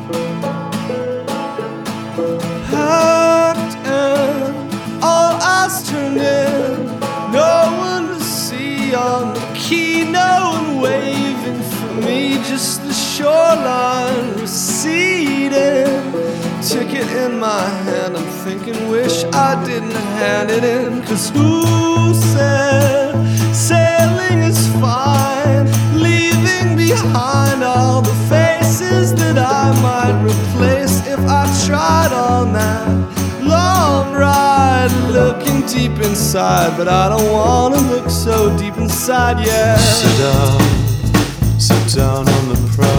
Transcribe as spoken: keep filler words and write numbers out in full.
Hacked and all eyes turned in, no one to see on the quay, no one waving for me, just the shoreline receding. Ticket in my hand, I'm thinking, wish I didn't hand it in. Cause who said sailing is fine, leaving behind all the faces that I might replace if I tried on that long ride, looking deep inside. But I don't wanna look so deep inside, yeah. Sit down, sit down on the prow.